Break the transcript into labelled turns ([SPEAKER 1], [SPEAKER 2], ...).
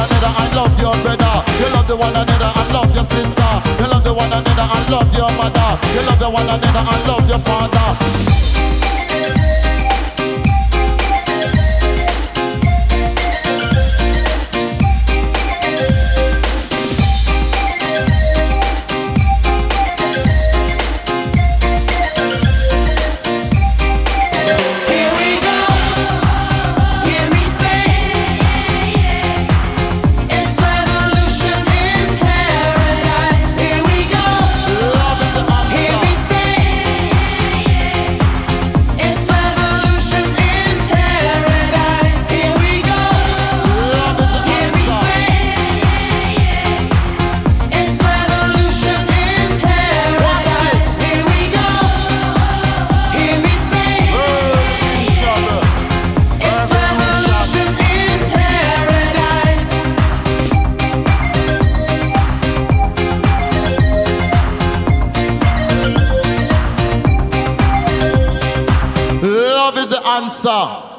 [SPEAKER 1] another and love your brother. You love the one another and love your sister. You love the one another and love your mother. You love the one another and love your father. Love is the answer.